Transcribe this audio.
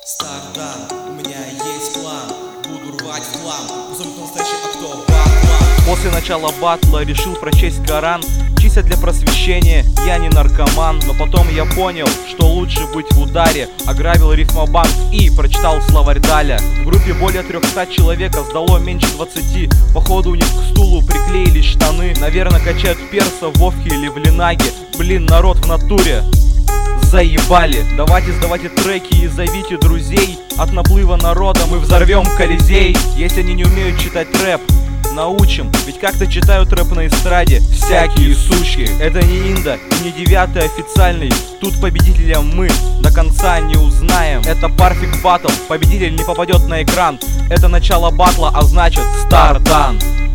Стардан, у меня есть план. Буду рвать в хлам. Позовут настоящий кто батла. После начала батла решил прочесть Коран. Чисто для просвещения, я не наркоман. Но потом я понял, что лучше быть в ударе. Ограбил рифмобанк и прочитал словарь Даля. В группе более 300 человек, а сдало меньше 20. Походу у них к стулу приклеились штаны. Наверное, качают перса в Вовке или в Ленаге. Блин, народ в натуре заебали. Давайте сдавайте треки и зовите друзей. От наплыва народа мы взорвем Колизей. Если они не умеют читать рэп, научим, ведь как-то читают рэп на эстраде всякие сучки. Это не Инда и не 9-й официальный. Тут победителем мы до конца не узнаем. Это Perfect Battle, победитель не попадет на экран. Это начало батла, а значит Стардан.